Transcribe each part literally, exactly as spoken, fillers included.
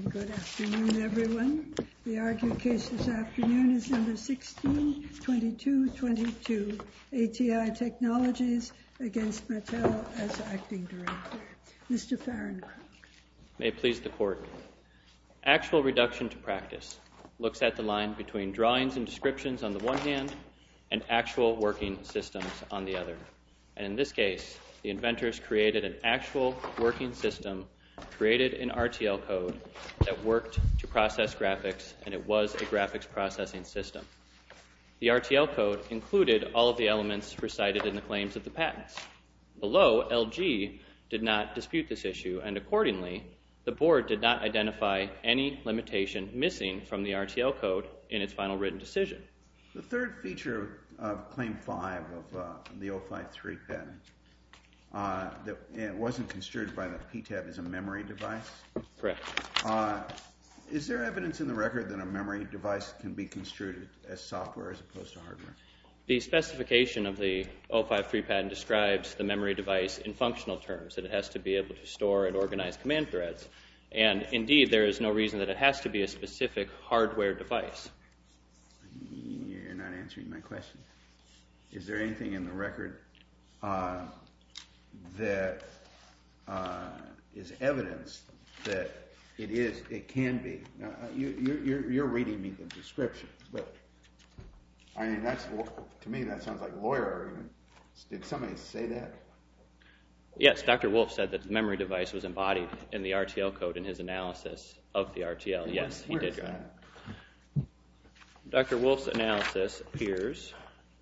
Good afternoon, everyone. The argued case this afternoon is number sixteen twenty-two twenty-two, A T I Technologies against Mattel as acting director. Mister Fahrencrotch. May it please the Court. Actual reduction to practice looks at the line between drawings and descriptions on the one hand and actual working systems on the other. And in this case, the inventors created an actual working system, created an R T L code that worked to process graphics, and it was a graphics processing system. The R T L code included all of the elements recited in the claims of the patents. Below, L G did not dispute this issue, and accordingly, the board did not identify any limitation missing from the R T L code in its final written decision. The third feature of Claim five of uh, the oh five three patent, uh, that it wasn't construed by the P T A B as a memory device. Correct. Uh, is there evidence in the record that a memory device can be construed as software as opposed to hardware? The specification of the oh five three patent describes the memory device in functional terms, that it has to be able to store and organize command threads. And indeed, there is no reason that it has to be a specific hardware device. You're not answering my question. Is there anything in the record uh, that uh, is evidence that it is, it can be? Now, you, you're, you're reading me the description, but I mean, that's, to me, that sounds like lawyer argument. Did somebody say that? Yes, Doctor Wolf said that the memory device was embodied in the R T L code in his analysis of the R T L. Yes, he did, Your Honor. Doctor Wolf's analysis appears.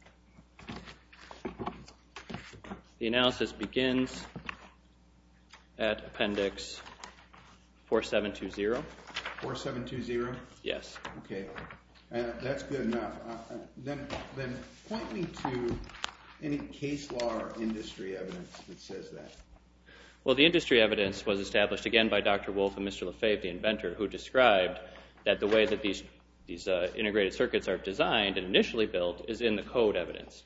The analysis begins at Appendix four seven two zero. four seven two zero? Yes. Okay. Uh, that's good enough. Uh, then, then point me to any case law or industry evidence that says that. Well, the industry evidence was established again by Doctor Wolf and Mister Lefebvre, the inventor, who described that the way that these these uh, integrated circuits are designed and initially built is in the code evidence,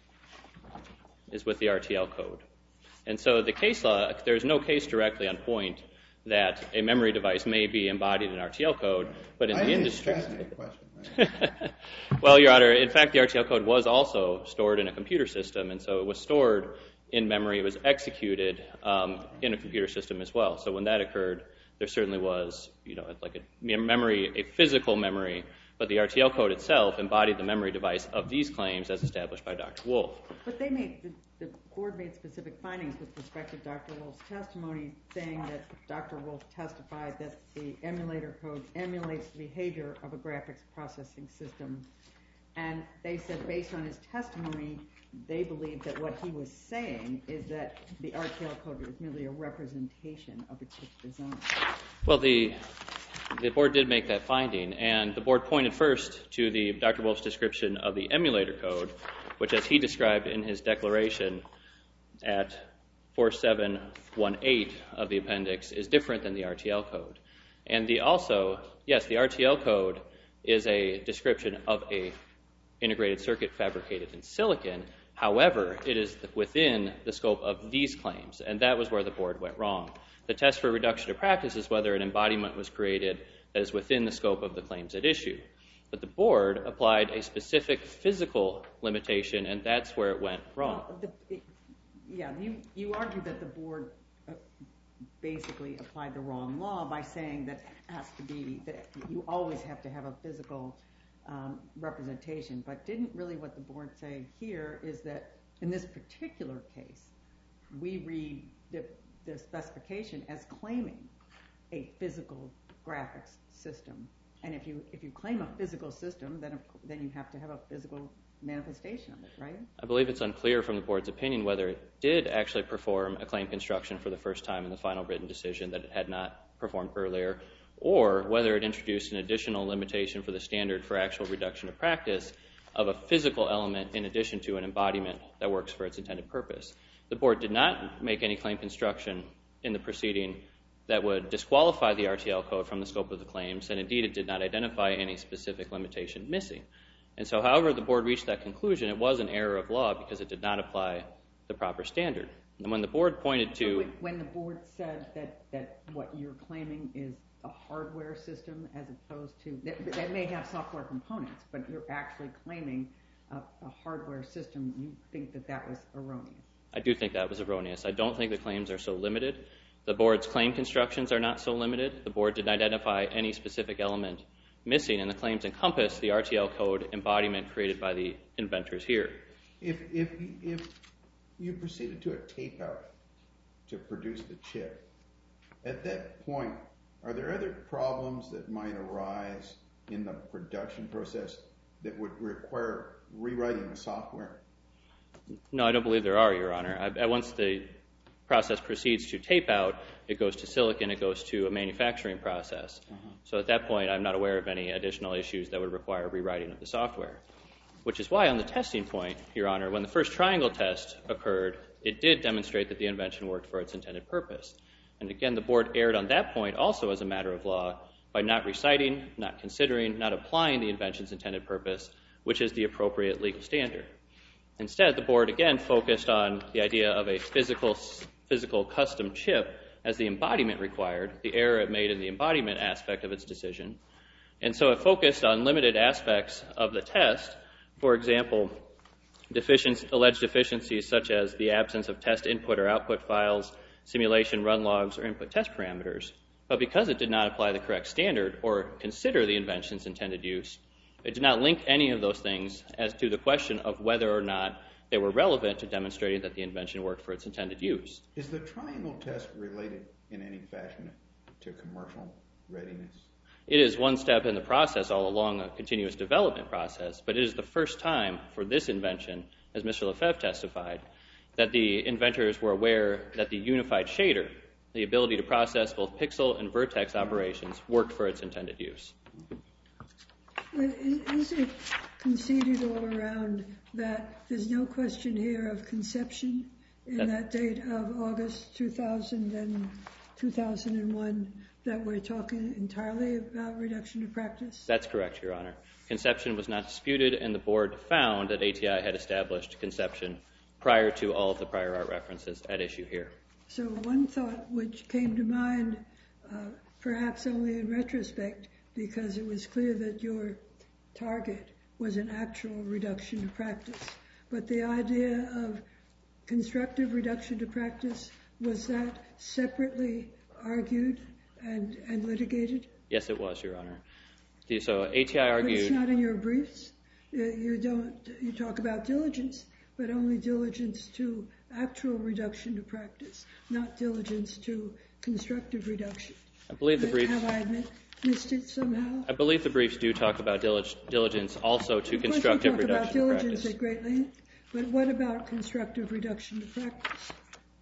is with the R T L code. And so the case law, there's no case directly on point that a memory device may be embodied in R T L code, but in I the think industry... It's a fascinating question. Well, Your Honor, in fact, the R T L code was also stored in a computer system, and so it was stored in memory. It was executed um, in a computer system as well. So when that occurred, there certainly was, you know, like a memory, a physical memory, but the R T L code itself embodied the memory device of these claims as established by Doctor Wolf. But they made, the, the board made specific findings with respect to Doctor Wolf's testimony, saying that Doctor Wolf testified that the emulator code emulates the behavior of a graphics processing system. And they said, based on his testimony, they believe that what he was saying is that the R T L code is merely a representation of a chip design. Well, the the board did make that finding, and the board pointed first to the Doctor Wolf's description of the emulator code, which, as he described in his declaration at four seven one eight of the appendix, is different than the R T L code. And the also, yes, the R T L code is a description of a integrated circuit fabricated in silicon. However, it is within the scope of these claims, and that was where the board went wrong. The test for reduction to practice is whether an embodiment was created that is within the scope of the claims at issue. But the board applied a specific physical limitation, and that's where it went wrong. Well, the, it, yeah, you, you argue that the board uh, basically applied the wrong law by saying that it has to be, that you always have to have a physical um, representation. But didn't really what the board say here is that in this particular case, we read the the specification as claiming a physical graphics system, and if you if you claim a physical system, then then you have to have a physical manifestation of it, right? I believe it's unclear from the board's opinion whether it did actually perform a claim construction for the first time in the final written decision that it had not performed earlier, or whether it introduced an additional limitation for the standard for actual reduction to practice of a physical element in addition to an embodiment that works for its intended purpose. The board did not make any claim construction in the proceeding that would disqualify the R T L code from the scope of the claims, and indeed it did not identify any specific limitation missing. And so however the board reached that conclusion, it was an error of law because it did not apply the proper standard. And when the board pointed to... So when the board said that, that what you're claiming is a hardware system as opposed to... That, that may have software components, but you're actually claiming a, a hardware system, you think that that was erroneous? I do think that was erroneous. I don't think the claims are so limited. The board's claim constructions are not so limited. The board didn't identify any specific element missing, and the claims encompass the R T L code embodiment created by the inventors here. If, if, if you proceeded to a tape out to produce the chip, at that point, are there other problems that might arise in the production process that would require rewriting the software? No, I don't believe there are, Your Honor. I, once the process proceeds to tape out, it goes to silicon, it goes to a manufacturing process. Uh-huh. So at that point, I'm not aware of any additional issues that would require rewriting of the software. Which is why on the testing point, Your Honor, when the first triangle test occurred, it did demonstrate that the invention worked for its intended purpose. And again, the board erred on that point also as a matter of law by not reciting, not considering, not applying the invention's intended purpose, which is the appropriate legal standard. Instead, the board again focused on the idea of a physical, physical custom chip as the embodiment required, the error it made in the embodiment aspect of its decision. And so it focused on limited aspects of the test. For example, deficiency, alleged deficiencies such as the absence of test input or output files, simulation run logs, or input test parameters. But because it did not apply the correct standard or consider the invention's intended use, it did not link any of those things as to the question of whether or not they were relevant to demonstrating that the invention worked for its intended use. Is the triangle test related in any fashion to commercial readiness? It is one step in the process all along a continuous development process, but it is the first time for this invention, as Mister Lefebvre testified, that the inventors were aware that the unified shader, the ability to process both pixel and vertex operations, worked for its intended use. Is it conceded all around that there's no question here of conception in that, that date of August two thousand and two thousand one that we're talking entirely about reduction to practice? That's correct, Your Honor. Conception was not disputed, and the board found that A T I had established conception prior to all of the prior art references at issue here. So one thought which came to mind, uh, perhaps only in retrospect, because it was clear that your target was an actual reduction to practice. But the idea of constructive reduction to practice, was that separately argued and, and litigated? Yes, it was, Your Honor. So A T I argued... But it's not in your briefs? You don't, you talk about diligence, but only diligence to actual reduction to practice, not diligence to constructive reduction. I believe the briefs... Have I admit, missed it somehow? I believe the briefs do talk about diligence also to constructive reduction to practice. Of course you talk about diligence at great length, but what about constructive reduction to practice?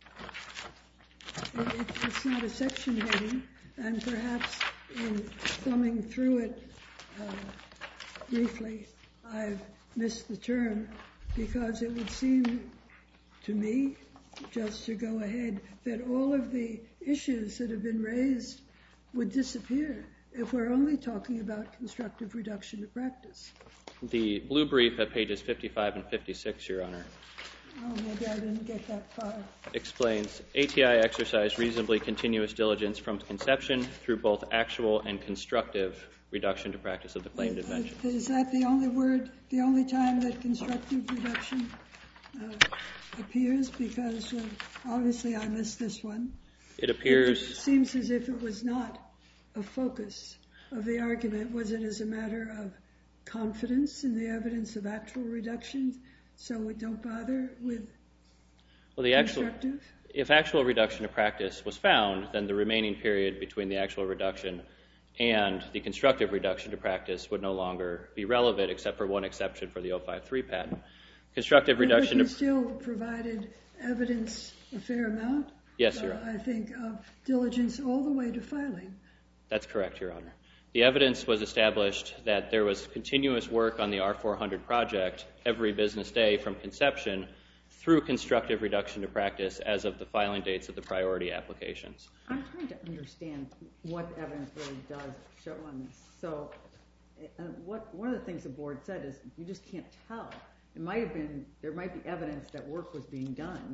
It, it, it's not a section heading, and perhaps in thumbing through it uh, briefly, I've missed the term, because it would seem to me, just to go ahead, that all of the issues that have been raised would disappear if we're only talking about constructive reduction to practice. The blue brief at pages fifty-five and fifty-six, Your Honor, oh, maybe I didn't get that far, explains A T I exercised reasonably continuous diligence from conception through both actual and constructive reduction to practice of the claimed is, invention. Is that the only word, the only time that constructive reduction uh, appears? Because uh, obviously I missed this one. It appears... It seems as if it was not a focus of the argument. Was it as a matter of confidence in the evidence of actual reduction, so we don't bother with well, the actual, constructive? If actual reduction to practice was found, then the remaining period between the actual reduction and the constructive reduction to practice would no longer be relevant, except for one exception for the oh five three patent. Constructive but, reduction but you to... still provided evidence a fair amount, yes, Your Honor. Uh, I think, of diligence all the way to filing. That's correct, Your Honor. The evidence was established that there was continuous work on the R four hundred project every business day from conception through constructive reduction to practice as of the filing dates of the priority applications. I'm trying to understand what the evidence really does show on this. So uh, what, one of the things the board said is you just can't tell. It might have been, there might be evidence that work was being done,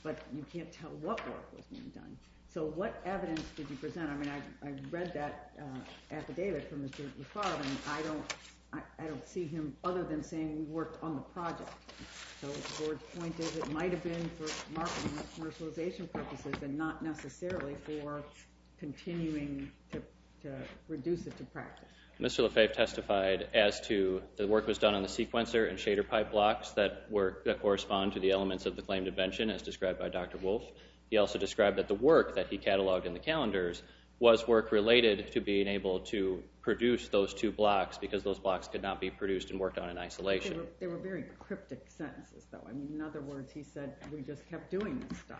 but you can't tell what work was being done. So what evidence did you present? I mean, I, I read that uh, affidavit from Mister Lefebvre, and I don't, I, I don't see him other than saying we worked on the project. So the board's point is it might have been for marketing or commercialization purposes and not necessarily for continuing to, to reduce it to practice. Mister Lefebvre testified as to the work was done on the sequencer and shader pipe blocks that were that correspond to the elements of the claimed invention as described by Doctor Wolf. He also described that the work that he cataloged in the calendars was work related to being able to produce those two blocks because those blocks could not be produced and worked on in isolation. They were, they were very cryptic sentences, though. I mean, in other words, he said we just kept doing this stuff.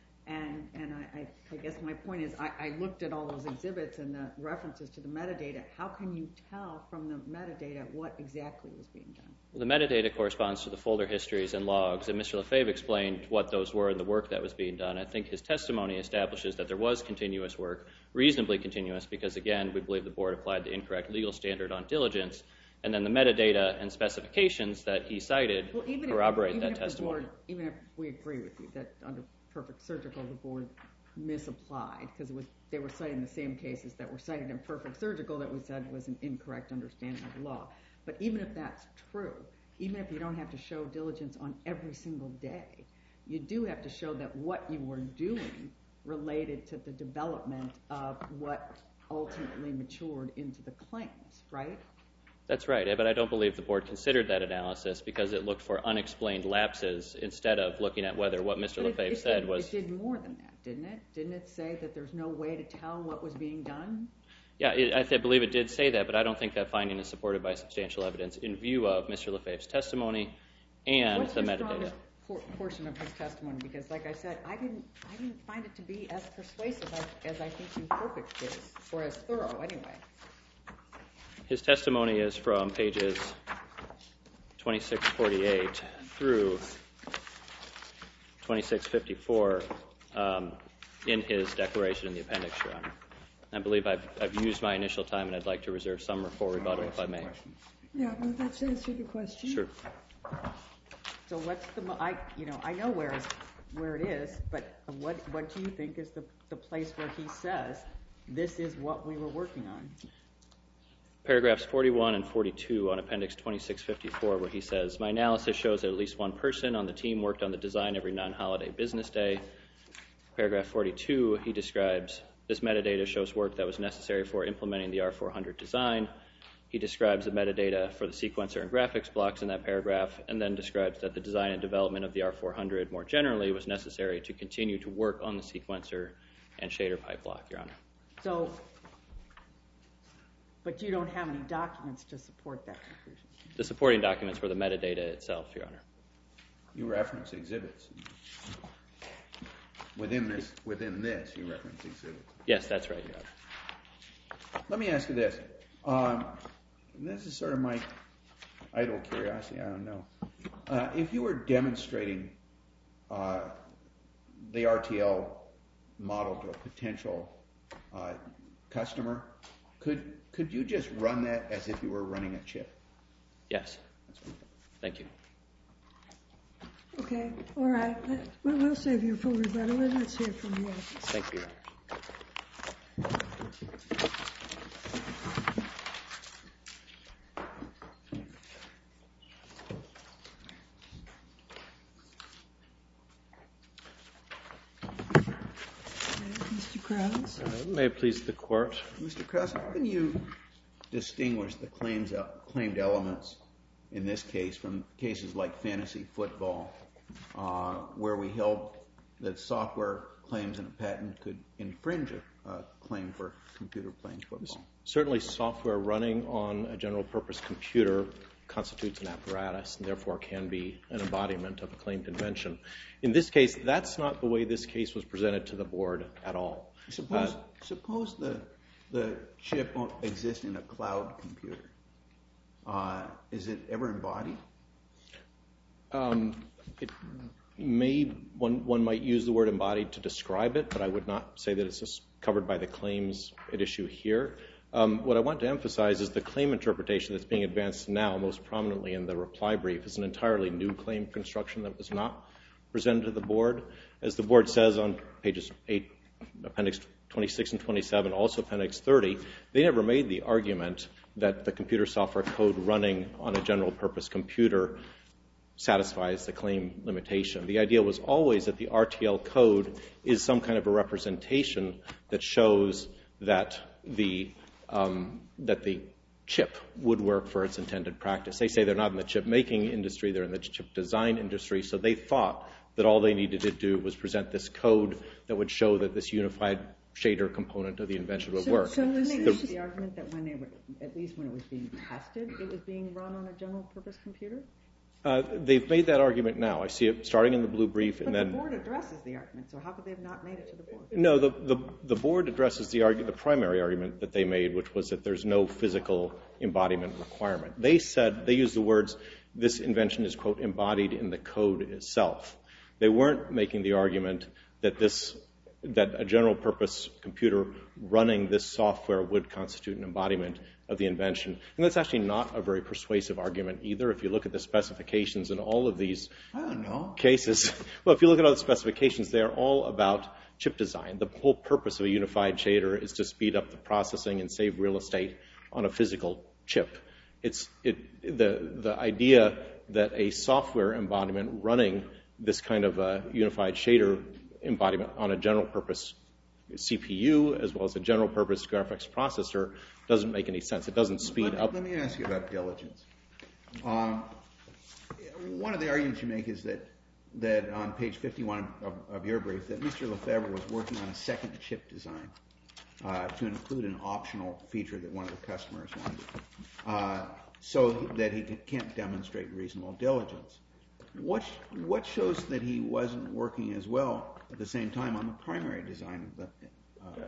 And and I, I, I guess my point is I, I looked at all those exhibits and the references to the metadata. How can you tell from the metadata what exactly was being done? Well, the metadata corresponds to the folder histories and logs, and Mister Lefebvre explained what those were and the work that was being done. I think his testimony establishes that there was continuous work, reasonably continuous, because, again, we believe the board applied the incorrect legal standard on diligence, and then the metadata and specifications that he cited well, even corroborate if, that even testimony. If the board, even if we agree with you that under Perfect Surgical the board misapplied, because it was they were citing the same cases that were cited in Perfect Surgical that we said was an incorrect understanding of the law. But even if that's true, even if you don't have to show diligence on every single day, you do have to show that what you were doing related to the development of what ultimately matured into the claims, right? That's right, but I don't believe the board considered that analysis because it looked for unexplained lapses instead of looking at whether what Mister Lefebvre it, it said did, was... It did more than that, didn't it? Didn't it say that there's no way to tell what was being done? Yeah, it, I th- believe it did say that, but I don't think that finding is supported by substantial evidence in view of Mister Lefebvre's testimony and What's the your metadata. strongest por- portion of his testimony? Because, like I said, I didn't, I didn't find it to be as persuasive as, as I think you Perfect is, or as thorough, anyway. His testimony is from pages twenty-six forty-eight through twenty-six fifty-four um, in his declaration in the appendix, Your Honor. I believe I've, I've used my initial time, and I'd like to reserve some for rebuttal, if I may. Yeah, well, that's answer the question. Sure. So what's the, mo- I, you know, I know where it's, where it is, but what, what do you think is the, the place where he says this is what we were working on? Paragraphs forty-one and forty-two on appendix twenty-six fifty-four, where he says, my analysis shows that at least one person on the team worked on the design every non-holiday business day. Paragraph forty-two, he describes this metadata shows work that was necessary for implementing the R four hundred design. He describes the metadata for the sequencer and graphics blocks in that paragraph, and then describes that the design and development of the R four hundred more generally was necessary to continue to work on the sequencer and shader pipe block, Your Honor. So, but you don't have any documents to support that conclusion? The supporting documents were the metadata itself, Your Honor. You reference exhibits. Within this, within this, you reference exhibits. Yes, that's right, Your Honor. Let me ask you this. Um, this is sort of my idle curiosity. I don't know. Uh, if you were demonstrating uh, the R T L model to a potential uh, customer, could could you just run that as if you were running a chip? Yes. Thank you. Okay, all right. We'll, we'll save you for rebuttal, and let's hear from the office. Thank you, Your Honor. Mister Krause? Uh, may it please the Court? Mister Krause, how can you distinguish the claims claimed elements in this case from cases like fantasy football, uh, where we held that software claims in a patent could infringe a uh, claim for computer playing football? Certainly software running on a general-purpose computer constitutes an apparatus and therefore can be an embodiment of a claimed invention. In this case, that's not the way this case was presented to the board at all. Suppose, uh, suppose the, the chip exists in a cloud computer. Uh, is it ever embodied? Um, it may, one, one might use the word embodied to describe it, but I would not say that it's just covered by the claims at issue here. Um, what I want to emphasize is the claim interpretation that's being advanced now, most prominently in the reply brief, is an entirely new claim construction that was not presented to the board. As the board says on pages eight, appendix twenty-six and twenty-seven, also appendix thirty, they never made the argument that the computer software code running on a general purpose computer satisfies the claim limitation. The idea was always that the R T L code is some kind of a representation that shows that the um, that the chip would work for its intended practice. They say they're not in the chip making industry, they're in the chip design industry, so they thought that all they needed to do was present this code that would show that this unified shader component of the invention would So- work. so is They this- made the argument that when they were, at least when it was being tested, it was being run on a general purpose computer? Uh, they've made that argument now. I see it starting in the blue brief But and the then... board addresses the argument, so how could they have not made it to the board? No, the, the, the board addresses the, argu- the primary argument that they made, which was that there's no physical embodiment requirement. They said, they used the words, this invention is, quote, embodied in the code itself. They weren't making the argument that this, that a general purpose computer running this software would constitute an embodiment of the invention. And that's actually not a very persuasive argument either. If you look at the specifications in all of these I don't know. cases, well, if you look at all the specifications, they're all about chip design. The whole purpose of a unified shader is to speed up the processing and save real estate on a physical chip. It's it, the, the idea that a software embodiment running this kind of a unified shader embodiment on a general purpose C P U as well as a general purpose graphics processor doesn't make any sense. It doesn't speed let, up. Let me ask you about diligence. Um, one of the arguments you make is that that on page fifty-one of, of your brief that Mister Lefebvre was working on a second chip design uh, to include an optional feature that one of the customers wanted, uh, so that he can't demonstrate reasonable diligence. What what shows that he wasn't working as well at the same time on the primary design of the? Uh,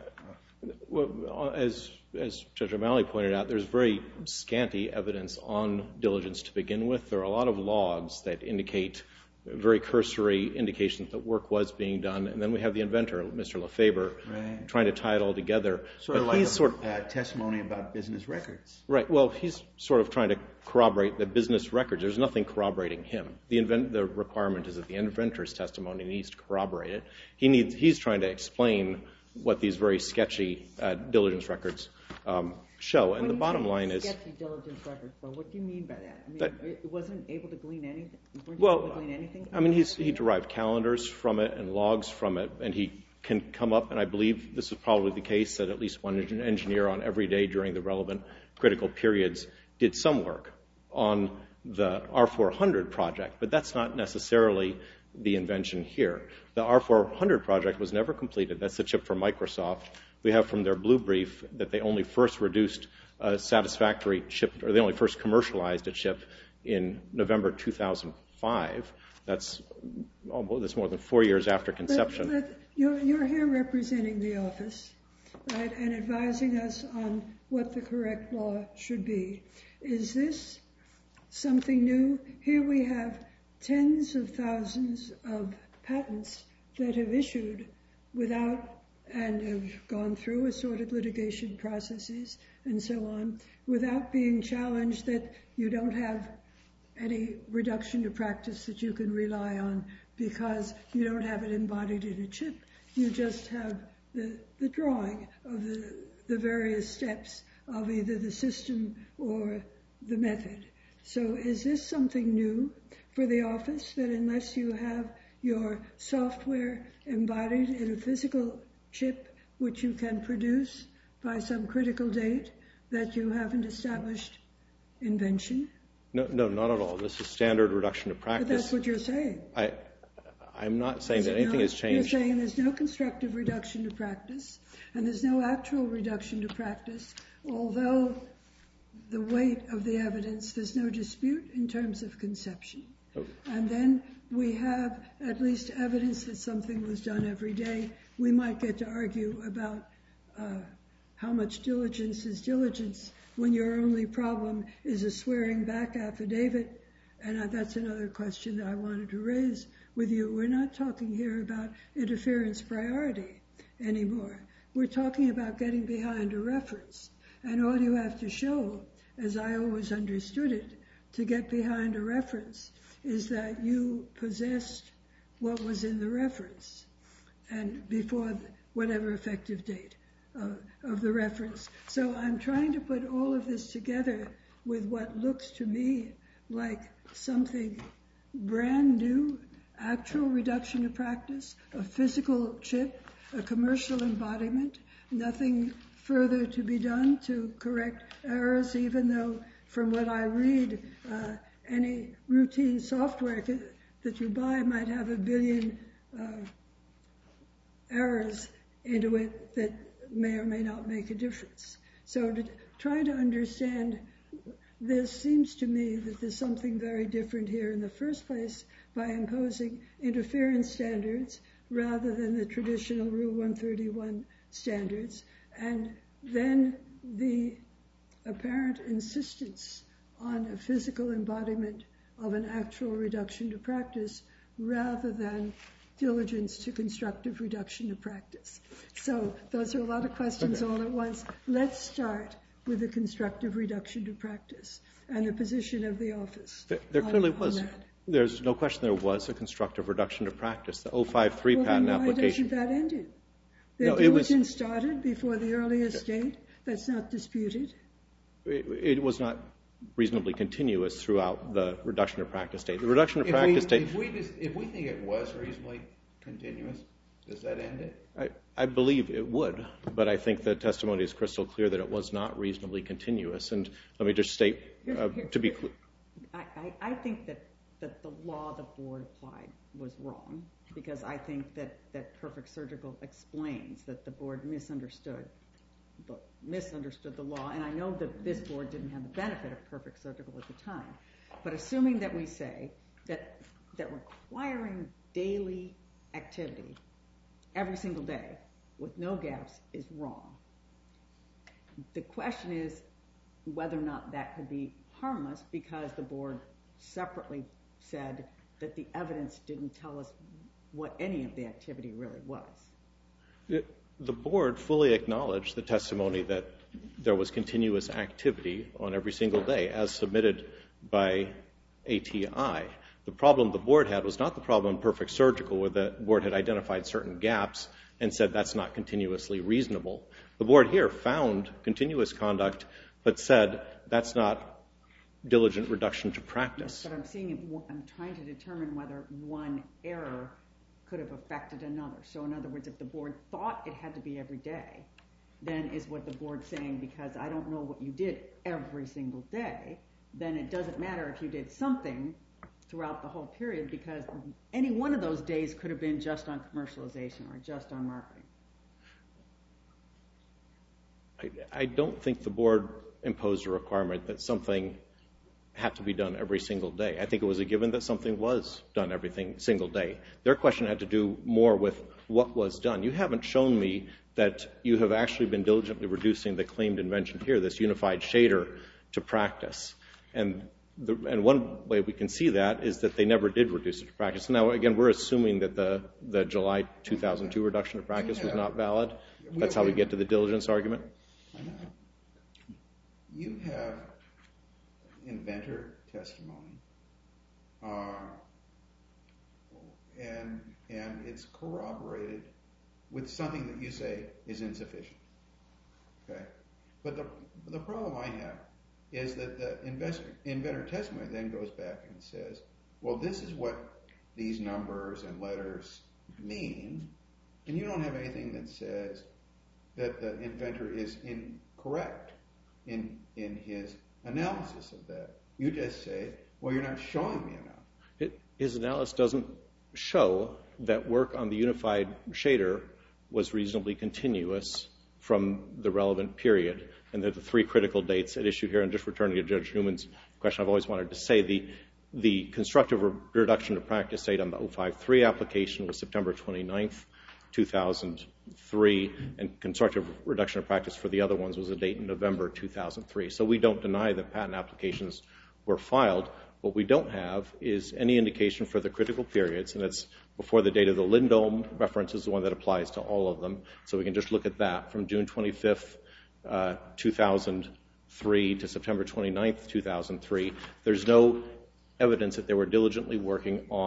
Well, as, as Judge O'Malley pointed out, there's very scanty evidence on diligence to begin with. There are a lot of logs that indicate very cursory indications that work was being done, and then we have the inventor, Mister Lefebvre, right. trying to tie it all together. Sort but of like he's a sort of, uh, testimony about business records. right. Well, he's sort of trying to corroborate the business records. There's nothing corroborating him. The invent, the requirement is that the inventor's testimony needs to corroborate it. He needs. He's trying to explain what these very sketchy uh, diligence records um, show. And When the you bottom say line is... sketchy diligence records, though, what do you mean by that? I mean, That- it wasn't able to glean anything? Weren't you able to Well, glean anything from I mean, it? he's, he derived calendars from it and logs from it, and he can come up, and I believe this is probably the case, that at least one engineer on every day during the relevant critical periods did some work on the R four hundred project, but that's not necessarily the invention here. The R four hundred project was never completed. That's the chip from Microsoft. We have from their blue brief that they only first reduced a satisfactory chip, or they only first commercialized a chip in November two thousand five. That's almost, that's more than four years after conception. But, but you're, you're here representing the office, right, and advising us on what the correct law should be. Is this something new? Here we have tens of thousands of patents that have issued without and have gone through assorted litigation processes and so on without being challenged that you don't have any reduction to practice that you can rely on because you don't have it embodied in a chip. You just have the, the drawing of the, the various steps of either the system or the method. So is this something new for the office, that unless you have your software embodied in a physical chip which you can produce by some critical date, that you haven't established invention? No, no, not at all. This is standard reduction to practice. But that's what you're saying. I, I'm not saying Is that it anything not? has changed. You're saying there's no constructive reduction to practice, and there's no actual reduction to practice, although the weight of the evidence, there's no dispute in terms of conception. Oh. And then we have at least evidence that something was done every day. We might get to argue about uh, how much diligence is diligence when your only problem is a swearing back affidavit. And uh, that's another question that I wanted to raise with you. We're not talking here about interference priority anymore. We're talking about getting behind a reference. And all you have to show, as I always understood it, to get behind a reference is that you possessed what was in the reference and before whatever effective date of, of the reference. So I'm trying to put all of this together with what looks to me like something brand new, actual reduction to practice, a physical chip, a commercial embodiment, nothing further to be done to correct errors, even though from what I read, uh, any routine software that you buy might have a billion uh, errors into it that may or may not make a difference. So to try to understand, this seems to me that there's something very different here in the first place by imposing interference standards rather than the traditional Rule one thirty-one standards, and then the apparent insistence on a physical embodiment of an actual reduction to practice rather than diligence to constructive reduction to practice. So those are a lot of questions all at once. Let's start with the constructive reduction to practice and the position of the office. There, there on, clearly on was. That. There's no question there was a constructive reduction to practice. The oh five three well, patent then why application. doesn't that end it? The No, it was- diligence started before the earliest date. That's not disputed. It, it was not reasonably continuous throughout the reduction to practice date. The reduction to If practice we, date. if we just, if we think it was reasonably continuous, does that end it? I, I believe it would, but I think the testimony is crystal clear that it was not reasonably continuous. And let me just state, uh, to be clear. I, I, I think that, that the law the board applied was wrong, because I think that, that Perfect Surgical explains that the board misunderstood the, misunderstood the law. And I know that this board didn't have the benefit of Perfect Surgical at the time. But assuming that we say that, that requiring daily activity every single day with no gaps is wrong, the question is whether or not that could be harmless, because the board separately said that the evidence didn't tell us what any of the activity really was. It, the board fully acknowledged the testimony that there was continuous activity on every single day as submitted by A T I. The problem the board had was not the problem in Perfect Surgical, where the board had identified certain gaps and said that's not continuously reasonable. The board here found continuous conduct, but said that's not diligent reduction to practice. But I'm seeing, if, I'm trying to determine whether one error could have affected another. So in other words, if the board thought it had to be every day, then is what the board's saying, because I don't know what you did every single day, then it doesn't matter if you did something throughout the whole period, because any one of those days could have been just on commercialization or just on marketing. I, I don't think the board imposed a requirement that something had to be done every single day. I think it was a given that something was done every single day. Their question had to do more with what was done. You haven't shown me that you have actually been diligently reducing the claimed invention here, this unified shader, to practice. And the, and one way we can see that is that they never did reduce it to practice. Now, again, we're assuming that the, the July two thousand two reduction to practice was not valid. That's how we get to the diligence argument. I know. You have inventor testimony, uh, and and it's corroborated with something that you say is insufficient. Okay, but the the problem I have is that the investor, inventor testimony then goes back and says, well, this is what these numbers and letters mean, and you don't have anything that says that the inventor is incorrect in in his analysis of that. You just say, well, you're not showing me enough. It, his analysis doesn't show that work on the unified shader was reasonably continuous from the relevant period, and that the three critical dates at issue here, and just returning to Judge Newman's question, I've always wanted to say the the constructive reduction to practice date on the oh five three application was September twenty-ninth, two thousand three, and constructive reduction of practice for the other ones was a date in November two thousand three. So we don't deny that patent applications were filed. What we don't have is any indication for the critical periods, and it's before the date of the Lindholm reference is the one that applies to all of them. So we can just look at that from June twenty-fifth, uh, two thousand three to September twenty-ninth, two thousand three. There's no evidence that they were diligently working on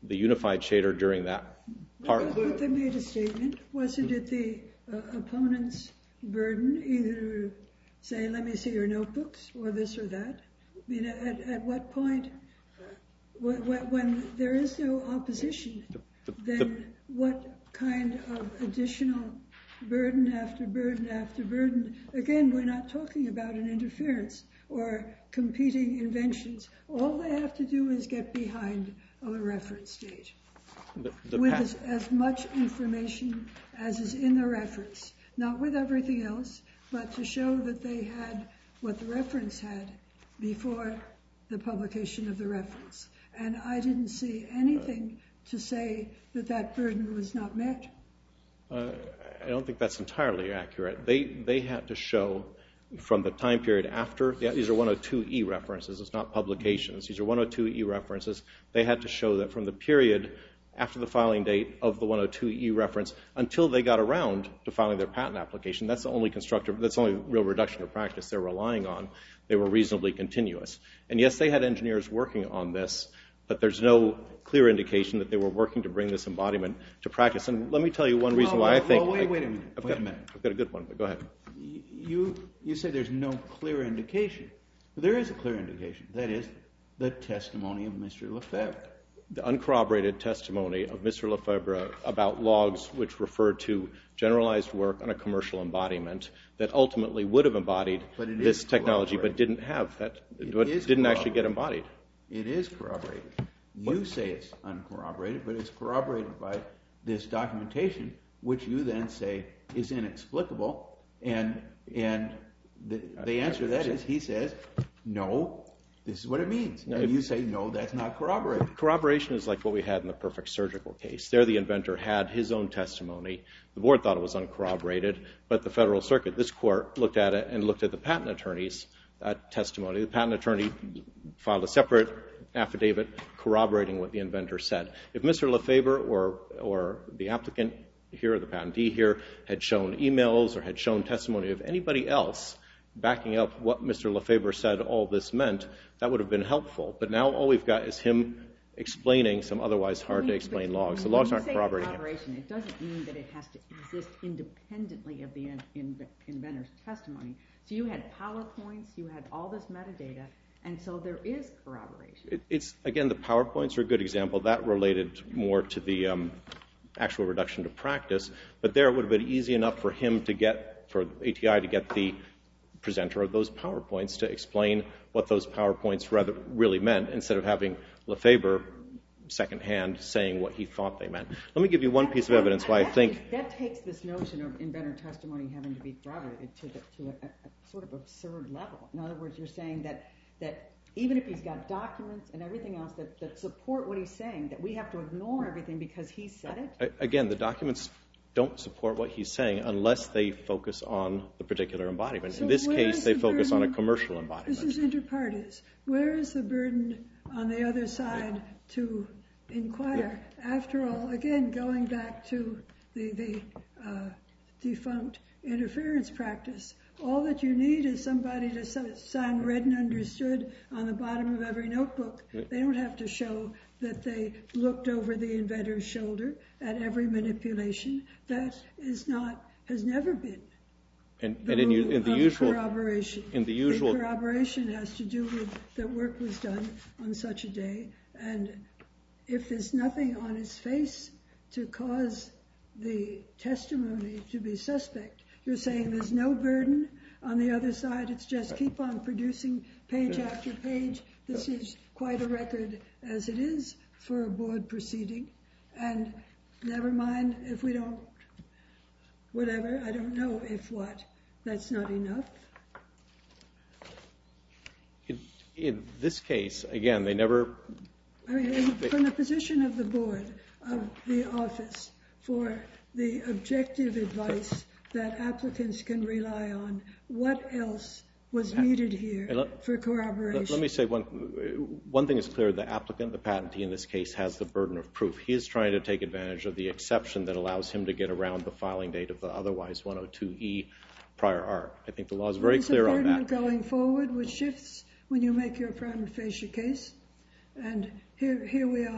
the unified shader during that part. But they made a statement. Wasn't it the uh, opponent's burden either to say, let me see your notebooks, or this or that? I mean, at, at what point, uh, when, when there is no opposition, The, the, then the, what kind of additional burden after burden after burden? Again, we're not talking about an interference or competing inventions. All they have to do is get behind a reference date the, the with pat- as, as much information as is in the reference, not with everything else, but to show that they had what the reference had before the publication of the reference. And I didn't see anything to say that that burden was not met. Uh, I don't think that's entirely accurate. They they had to show from the time period after, yeah, these are one oh two E references, it's not publications, these are one oh two E references, they had to show that from the period after the filing date of the one oh two E reference until they got around to filing their patent application. That's the only constructive, that's the only real reduction of practice they're relying on. They were reasonably continuous. And yes, they had engineers working on this, but there's no clear indication that they were working to bring this embodiment to practice. And let me tell you one reason well, why well, I think... Well, wait, I, wait a minute. I've Wait got, a minute. I've got a good one, but go ahead. You, you say there's no clear indication. But there is a clear indication. That is the testimony of Mister Lefebvre. The uncorroborated testimony of Mister Lefebvre about logs which referred to generalized work on a commercial embodiment that ultimately would have embodied this technology but didn't have that, but didn't actually get embodied. It is corroborated. You say it's uncorroborated, but it's corroborated by this documentation, which you then say is inexplicable. And and the, the answer to that is he says, no, this is what it means. No, and if, you say, no, that's not corroborated. Corroboration is like what we had in the perfect surgical case. There the inventor had his own testimony. The board thought it was uncorroborated, but the Federal Circuit, this court, looked at it and looked at the patent attorney's uh, testimony. The patent attorney filed a separate affidavit corroborating what the inventor said. If Mister Lefebvre or, or the applicant here, or the patentee here, had shown emails or had shown testimony of anybody else backing up what Mister Lefebvre said all this meant, that would have been helpful. But now all we've got is him explaining some otherwise hard-to-explain logs. The logs aren't corroborating it. It doesn't mean that it has to exist independently of the in, in, inventor's testimony. So you had PowerPoints, you had all this metadata, and so there is corroboration. It, it's, again, the PowerPoints are a good example. That related more to the um, actual reduction to practice. But there it would have been easy enough for him to get, for A T I to get the presenter of those PowerPoints to explain what those PowerPoints rather really meant instead of having Lefebvre secondhand saying what he thought they meant. Let me give you one piece of evidence why I think... That takes this notion of inventor testimony having to be corroborated to, the, to a, a sort of absurd level. In other words, you're saying that, that even if he's got documents and everything else that, that support what he's saying, that we have to ignore everything because he said it? Again, the documents don't support what he's saying unless they focus on the particular embodiment. So in this case, they the focus burden? on a commercial embodiment. This is inter partes. Where is the burden on the other side to inquire? After all, again, going back to the, the uh, defunct interference practice, all that you need is somebody to sign read and understood on the bottom of every notebook. They don't have to show that they looked over the inventor's shoulder at every manipulation. That is not, has never been And, the and in, rule in the of usual, corroboration. in the usual, The corroboration has to do with that work was done on such a day, and if there's nothing on his face to cause the testimony to be suspect, you're saying there's no burden on the other side. It's just keep on producing page after page. This is quite a record as it is for a board proceeding. And never mind if we don't, whatever, I don't know if what. That's not enough. in, in this case, again, they never... I mean, from the position of the board, of the office, for the objective advice that applicants can rely on, what else was needed here let, for corroboration? Let, let me say one, one thing is clear. The applicant, the patentee in this case, has the burden of proof. He is trying to take advantage of the exception that allows him to get around the filing date of the otherwise one oh two E prior art. I think the law is very There's clear a on burden that. going forward, which shifts when you make your prima facie case. And here, here we are.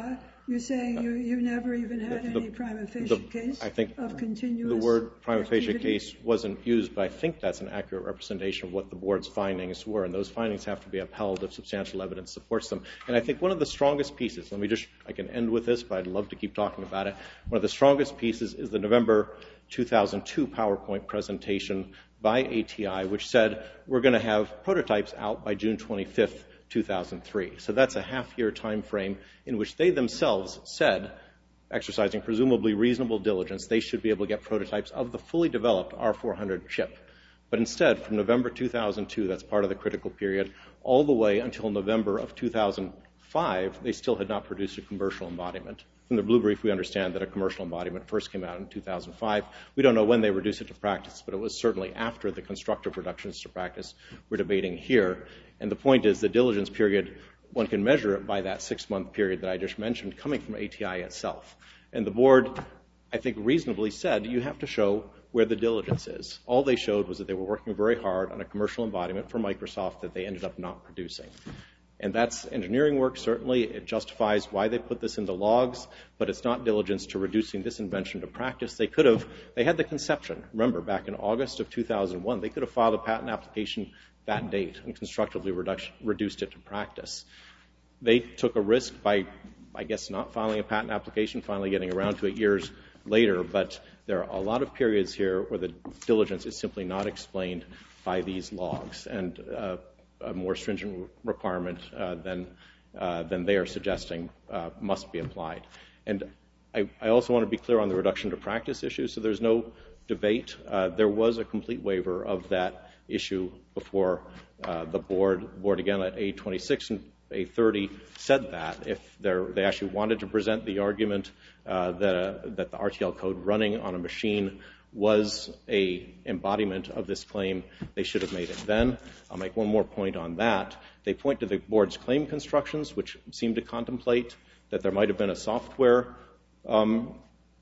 You're saying you, you never even had The- any prima facie the- case I think of continuous the word prima facie activity? case wasn't used, but I think that's an accurate representation of what the board's findings were, and those findings have to be upheld if substantial evidence supports them. And I think one of the strongest pieces, let me just, I can end with this, but I'd love to keep talking about it. One of the strongest pieces is the November two thousand two PowerPoint presentation by A T I, which said we're going to have prototypes out by June twenty-fifth, two thousand three. So that's a half-year time frame in which they themselves said, exercising presumably reasonable diligence, they should be able to get prototypes of the fully developed R four hundred chip. But instead, from November two thousand two, that's part of the critical period, all the way until November of two thousand five, they still had not produced a commercial embodiment. From the blue brief, we understand that a commercial embodiment first came out in two thousand five. We don't know when they reduced it to practice, but it was certainly after the constructive reductions to practice we're debating here. And the point is the diligence period, one can measure it by that six-month period that I just mentioned coming from A T I itself. And the board, I think, reasonably said you have to show where the diligence is. All they showed was that they were working very hard on a commercial embodiment for Microsoft that they ended up not producing. And that's engineering work, certainly. It justifies why they put this into logs, but it's not diligence to reducing this invention to practice. They could have, they had the conception. Remember, back in August of two thousand one, they could have filed a patent application that date and constructively reduced, reduced it to practice. They took a risk by, I guess, not filing a patent application, finally getting around to it years later, but there are a lot of periods here where the diligence is simply not explained by these logs, and uh, a more stringent requirement uh, than, uh, than they are suggesting uh, must be applied. And I, I also want to be clear on the reduction to practice issue, so there's no debate. Uh, there was a complete waiver of that issue before uh, the board. The board, again, at A twenty-six and A thirty said that if they actually wanted to present the argument uh, that, uh, that the R T L code running on a machine was a embodiment of this claim, they should have made it then. I'll make one more point on that. They point to the board's claim constructions, which seem to contemplate that there might have been a software um,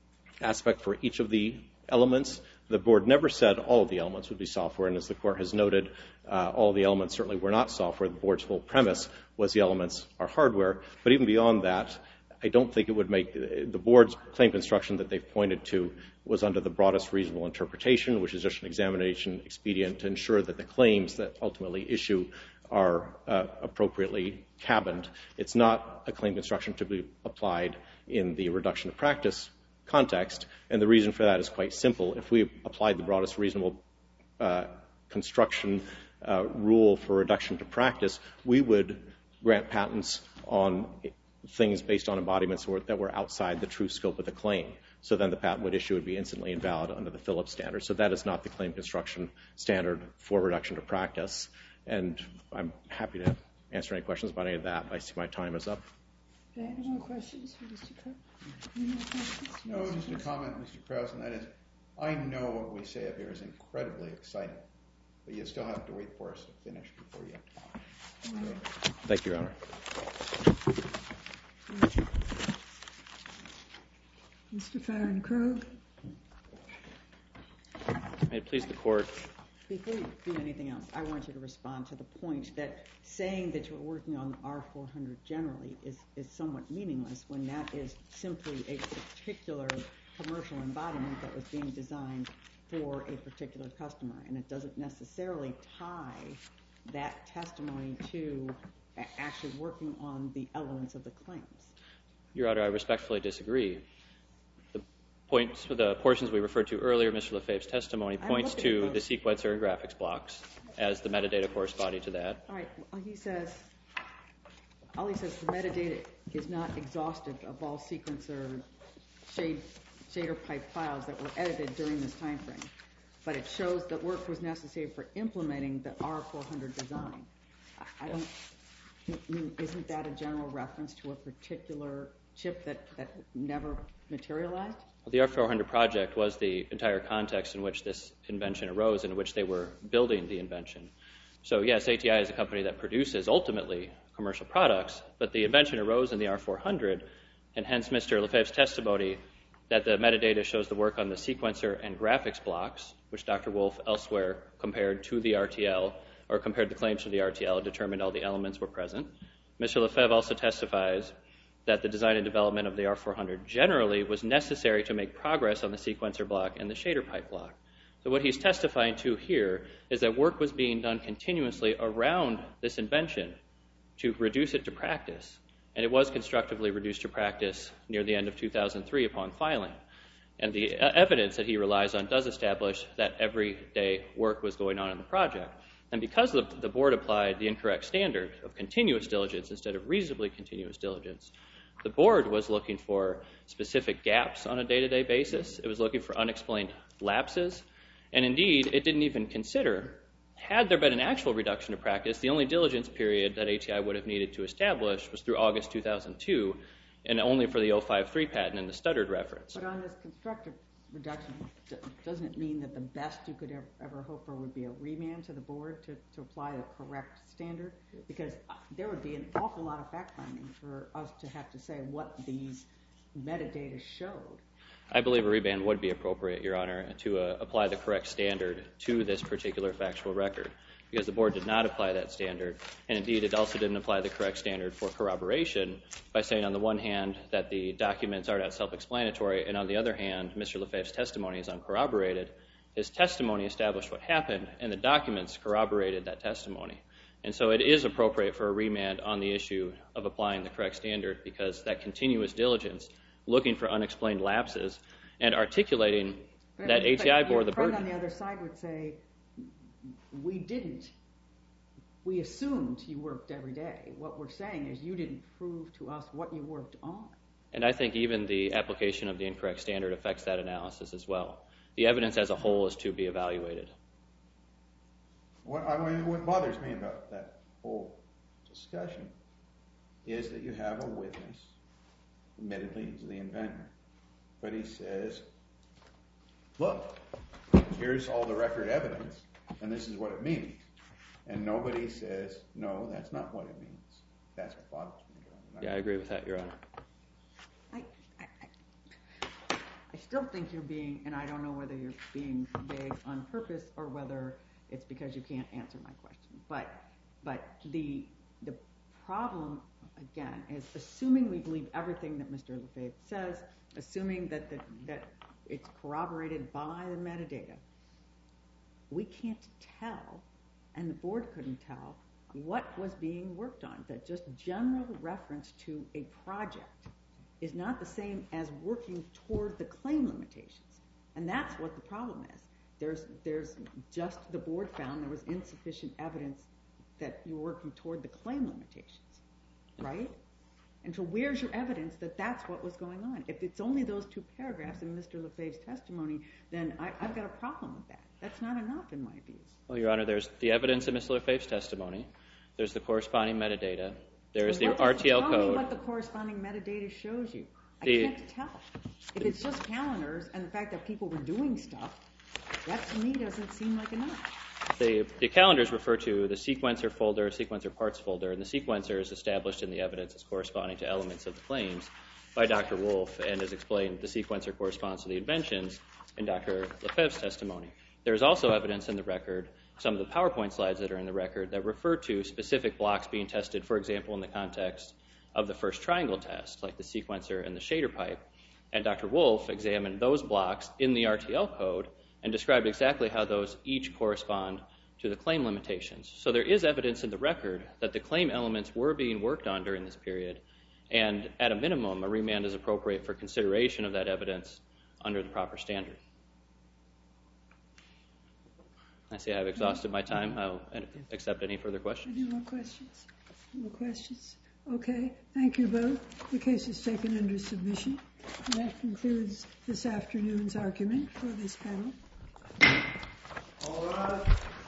aspect for each of the elements. The board never said all of the elements would be software, and as the court has noted, uh, all the elements certainly were not software. The board's whole premise was the elements are hardware. But even beyond that, I don't think it would make the board's claim construction that they've pointed to was under the broadest reasonable interpretation, which is just an examination expedient to ensure that the claims that ultimately issue are uh, appropriately cabined. It's not a claim construction to be applied in the reduction to practice context, and the reason for that is quite simple. If we applied the broadest reasonable uh, construction uh, rule for reduction to practice, we would grant patents on things based on embodiments that were outside the true scope of the claim. So then the patent would issue would be instantly invalid under the Phillips standard. So that is not the claim construction standard for reduction to practice. And I'm happy to answer any questions about any of that. I see my time is up. Okay, any more questions for Mister Cook? Any more questions? No, just a comment, Mister Krause, and that is, I know what we say up here is incredibly exciting, but you still have to wait for us to finish before you have time. Okay. Thank you, Your Honor. Mister Farron-Krogh. May it please the court. Before you do anything else, I want you to respond to the point that saying that you're working on R four hundred generally is, is somewhat meaningless when that is simply a particular commercial embodiment that was being designed for a particular customer, and it doesn't necessarily tie that testimony to actually working on the elements of the claims. Your Honor, I respectfully disagree. The points, the portions we referred to earlier, Mister Lefebvre's testimony points to the sequencer and graphics blocks as the metadata corresponding to that. All right. Well, he says, all he says, the metadata is not exhaustive of all sequencer shade, shader pipe files that were edited during this time frame, but it shows that work was necessary for implementing the R four hundred design. I, I don't. I mean, isn't that a general reference to a particular chip that, that never materialized? Well, the R four hundred project was the entire context in which this invention arose, in which they were building the invention. So yes, A T I is a company that produces ultimately commercial products, but the invention arose in the R four hundred, and hence Mister Lefebvre's testimony that the metadata shows the work on the sequencer and graphics blocks, which Doctor Wolf elsewhere compared to the R T L, or compared the claims to the R T L and determined all the elements were present. Mister Lefebvre also testifies that the design and development of the R four hundred generally was necessary to make progress on the sequencer block and the shader pipe block. So what he's testifying to here is that work was being done continuously around this invention to reduce it to practice, and it was constructively reduced to practice near the end of two thousand three upon filing. And the evidence that he relies on does establish that everyday work was going on in the project. And because the, the board applied the incorrect standard of continuous diligence instead of reasonably continuous diligence, the board was looking for specific gaps on a day-to-day basis. It was looking for unexplained lapses. And indeed, it didn't even consider, had there been an actual reduction to practice, the only diligence period that A T I would have needed to establish was through August two thousand two, and only for the oh five three patent and the stuttered reference. But on this constructive reduction, doesn't it mean that the best you could ever, ever hope for would be a remand to the board to, to apply the correct standard? Because there would be an awful lot of fact-finding for us to have to say what these metadata showed. I believe a remand would be appropriate, Your Honor, to uh, apply the correct standard to this particular factual record, because the board did not apply that standard. And indeed, it also didn't apply the correct standard for corroboration by saying, on the one hand, that the documents are not self-explanatory, and on the other hand, Mister Lefebvre's testimony is uncorroborated. His testimony established what happened, and the documents corroborated that testimony. And so it is appropriate for a remand on the issue of applying the correct standard, because that continuous diligence, looking for unexplained lapses, and articulating But that A T I bore the your friend burden. on the other side would say, we didn't. We assumed you worked every day. What we're saying is you didn't prove to us what you worked on. And I think even the application of the incorrect standard affects that analysis as well. The evidence as a whole is to be evaluated. What, I mean, what bothers me about that whole discussion is that you have a witness, admittedly he's the inventor, but he says, look, here's all the record evidence, and this is what it means. And nobody says, no, that's not what it means. That's what bothers me. Yeah, I agree with that, Your Honor. I, I, I, I still think you're being, and I don't know whether you're being vague on purpose or whether it's because you can't answer my question. But, but the, the problem, again, is assuming we believe everything that Mister Lefebvre says, assuming that, the, that it's corroborated by the metadata, we can't tell, and the board couldn't tell, what was being worked on. That just general reference to a project is not the same as working toward the claim limitations. And that's what the problem is. There's, there's just, the board found there was insufficient evidence that you're working toward the claim limitations, right? And so where's your evidence that that's what was going on? If it's only those two paragraphs in Mister Lefebvre's testimony, then I, I've got a problem with that. That's not enough in my view. Well, Your Honor, there's the evidence in Mister Lefebvre's testimony. There's the corresponding metadata. There is the What R does- T L tell code. me what the corresponding metadata shows you. I The- can't tell. If it's just calendars and the fact that people were doing stuff, that to me doesn't seem like enough. The, the calendars refer to the sequencer folder, sequencer parts folder, and the sequencer is established in the evidence as corresponding to elements of the claims by Doctor Wolf, and as explained, the sequencer corresponds to the inventions in Doctor Lefebvre's testimony. There's also evidence in the record, some of the PowerPoint slides that are in the record, that refer to specific blocks being tested, for example, in the context of the first triangle test, like the sequencer and the shader pipe. And Doctor Wolf examined those blocks in the R T L code and described exactly how those each correspond to the claim limitations. So there is evidence in the record that the claim elements were being worked on during this period, and at a minimum, a remand is appropriate for consideration of that evidence under the proper standard. I see I have exhausted my time. I'll accept any further questions. Any more questions? More questions? Okay, thank you both. The case is taken under submission. And that concludes this afternoon's argument for this panel. All right.